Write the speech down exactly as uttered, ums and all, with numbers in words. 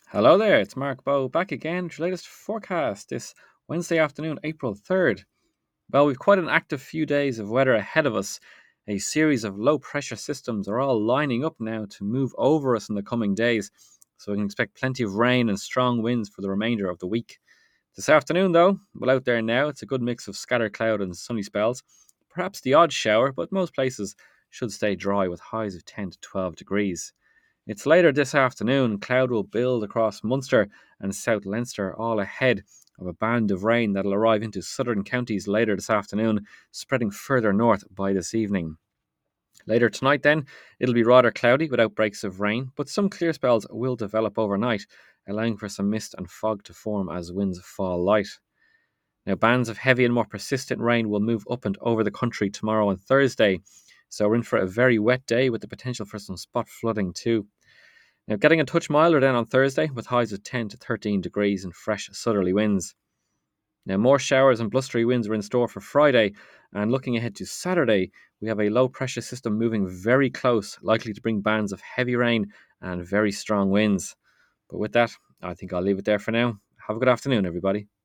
Hello there, it's Mark Bow back again with your latest forecast this Wednesday afternoon, April third. Well, we've quite an active few days of weather ahead of us. A series of low pressure systems are all lining up now to move over us in the coming days, so we can expect plenty of rain and strong winds for the remainder of the week. This afternoon, though, well, out there now, it's a good mix of scattered cloud and sunny spells. Perhaps the odd shower, but most places should stay dry with highs of ten to twelve degrees. It's later this afternoon. Cloud will build across Munster and South Leinster, all ahead of a band of rain that'll arrive into southern counties later this afternoon, spreading further north by this evening. Later tonight, then, it'll be rather cloudy with outbreaks of rain, but some clear spells will develop overnight, allowing for some mist and fog to form as winds fall light. Now, bands of heavy and more persistent rain will move up and over the country tomorrow and Thursday, so we're in for a very wet day with the potential for some spot flooding too. Now, getting a touch milder then on Thursday with highs of ten to thirteen degrees and fresh southerly winds. Now, more showers and blustery winds are in store for Friday, and looking ahead to Saturday, we have a low pressure system moving very close, likely to bring bands of heavy rain and very strong winds. But with that, I think I'll leave it there for now. Have a good afternoon, everybody.